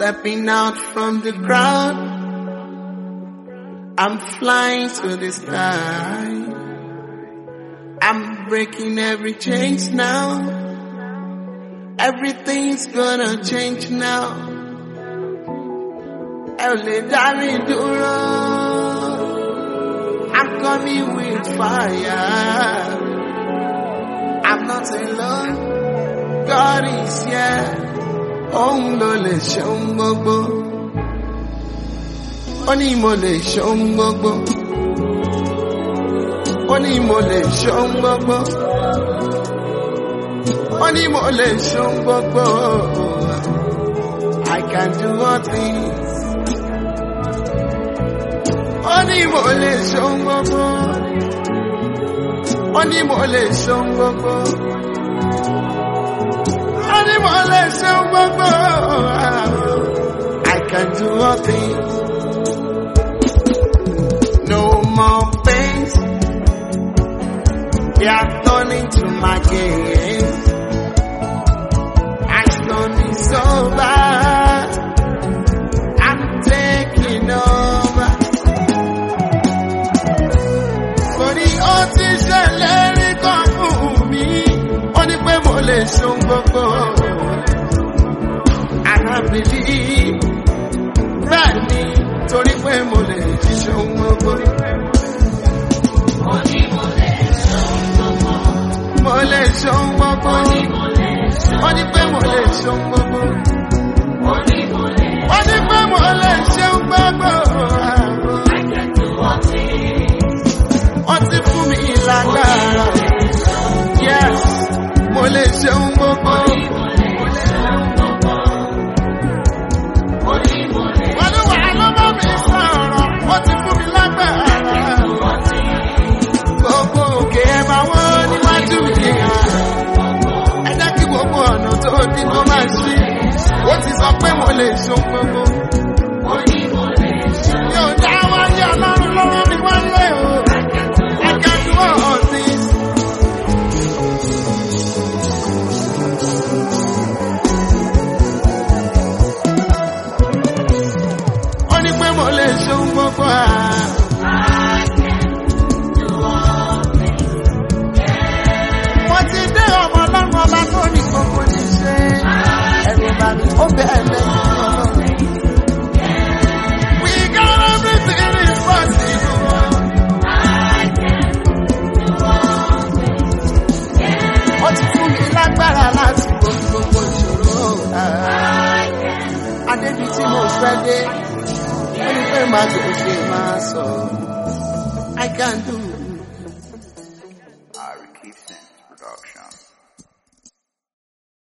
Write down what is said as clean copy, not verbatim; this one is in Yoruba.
stepping out from the crowd. I'm flying to the sky. I'm breaking every chains now. Everything's gonna change now. El lè dá mi dúró. I'm coming with fire. I'm not alone. God is here. Òun ló lè ṣe ohun gbogbo. Ó ní mo lè ṣe ohun gbogbo. Ó ní mo lè ṣe ohun gbogbo. Ó ní mo lè ṣe ohun gbogbo. I can do all things. Ó ní mo lè ṣe ohun gbogbo. Ó ní mo lè ṣe ohun gbogbo. Ó ní mo lè ṣe ohun gbogbo. I can do all things. No more pains. They are turning to my gains. Action is over. I'm taking over. For the audition, let it come for me. Only pé mo lè ṣe ohun gbogbo. And I believe. Bẹ́ẹ̀ ni, torí pé mo lè ṣe ohun gbogbo. Mo lè ṣe ohun gbogbo. Ó ní pé mo lè ṣe ohun gbogbo. Ó ní pé mo lè ṣe ohun gbogbo. Ó ti fún mi lágbára. Yes, mo lè ṣe ohun gbogbo. Olúwa ló bá mi sọ̀rọ̀. Ó ti fún mi lágbára. Gbogbo òkè ẹ máa wọ́n níwájú mi. Ẹ jẹ́ kí gbogbo ọ̀nà tó ní kó máa ṣí. Ó ti sọ pé mo lè ṣe ohun gbogbo. Yóò dá wáyé Ọlọ́run lọ́wọ́ mi wálé o. I can do all things. Ó ní pé mo lè ṣe ohun gbogbo. Mo ti dé ọmọ Ọlọ́run ọba tó ní gbogbo ní ṣe. Ẹ̀rù bà mí, ó bẹ̀ẹ̀ lẹ́yìn Ọlọ́run. We got everything in possible. Ó ti fún mi lágbára láti borí gbogbo ìṣòro. Adébí tí mo fẹ́ dé, ó ní pé màá gòkè máa sọ. I can do. Ricky Sims Production.